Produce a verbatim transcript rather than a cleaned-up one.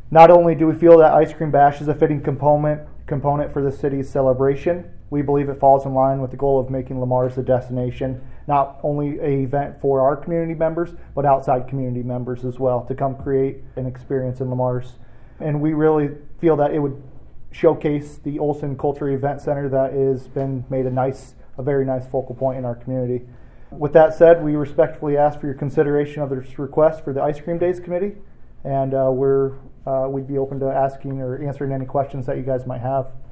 Not only do we feel that Ice Cream Bash is a fitting component component for the city's celebration, we believe it falls in line with the goal of making Lamar's a destination, not only an event for our community members, but outside community members as well, to come create an experience in Lamar's. And we really feel that it would showcase the Olson Culture Event Center that has been made a nice, a very nice focal point in our community. With that said, we respectfully ask for your consideration of this request for the Ice Cream Days Committee, and uh, we're uh, we'd be open to asking or answering any questions that you guys might have.